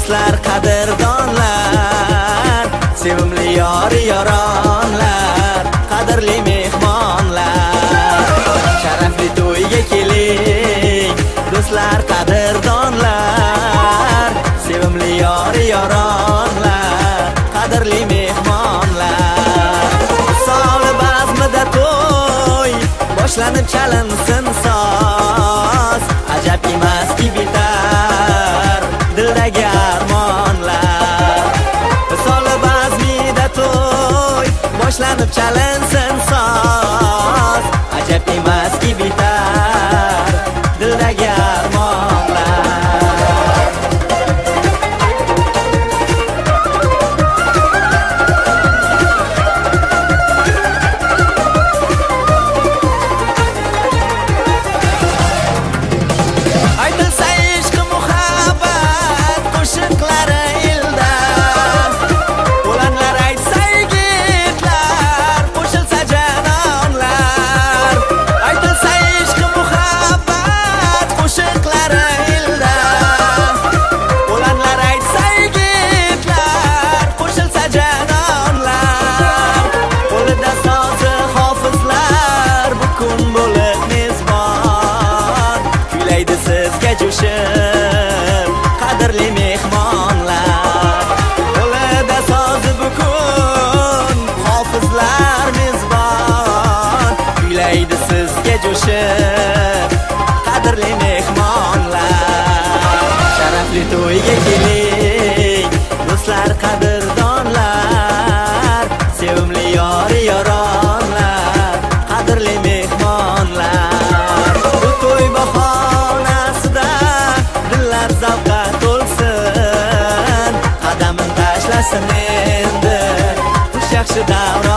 do'stlar, qadrdonlar, sevimli yor-yoronlar, qadrli mehmonlar, sharafli to'yga keling, do'stlar, qadrdonlar, sevimli yor-yoronlar, qadrli mehmonlar. Misoli bazmida to'y boshlanib chalinsin soz, ajab emaski bitar dildagi armonlar. Misoli bazmida to'y boshlanib chalinsin soz, ajab emaski bitar dildagi armonlar. Qadrli mehmonlar, qo'lida sozi bukun hofizlar mezbon, kuylaydi sizga jo'shib qadrli mehmonlar. Sharafli to'yga keling, do'stlar, qadrdonlar, sevimli yor-yoronlar, qadrli mehmonlar. Bu to'y bahonasida dillar zavqqa to'lsin, qadamin tashlasin endi xush yaxshi davr